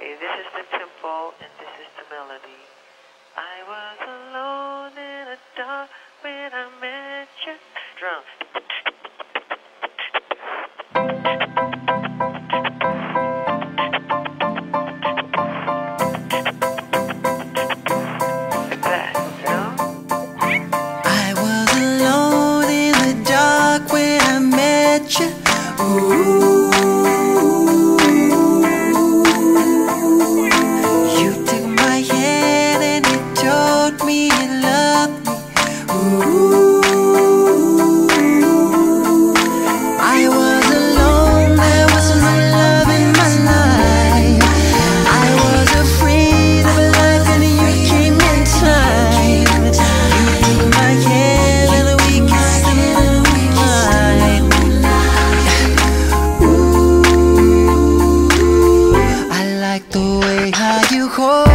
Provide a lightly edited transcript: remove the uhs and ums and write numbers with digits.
Okay, this is the tempo and this is the melody. I was alone in the dark when I met you. Drum. Like that, you know? I was alone in the dark when I met you. Ooh. You took my hand and you told me you loved me. Ooh. I was alone, there was no love in my life. I was afraid of life and you came in time. You took my hand and we kissed in the moonlight. Ooh, I like the way how you hold